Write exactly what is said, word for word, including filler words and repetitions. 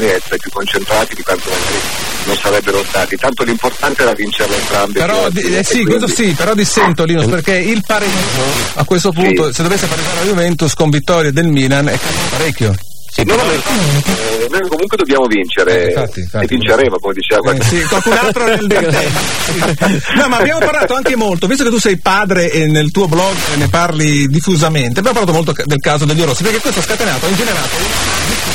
domani a essere più concentrati di quanto magari non sarebbero stati. Tanto l'importante era vincerle entrambe. Però di, eh, sì, quindi... questo sì, però dissento Linus, perché il pareggio a questo punto, sì, se dovesse pareggiare la Juventus con vittoria del Milan è parecchio. Sì, no, no, eh, noi comunque dobbiamo vincere, eh, infatti, infatti, e vinceremo, come diceva qualcuno. Eh, sì, qualcun altro nel No, ma abbiamo parlato anche molto, visto che tu sei padre e nel tuo blog ne parli diffusamente, abbiamo parlato molto del caso degli Rossi, perché questo ha scatenato, ha ingenerato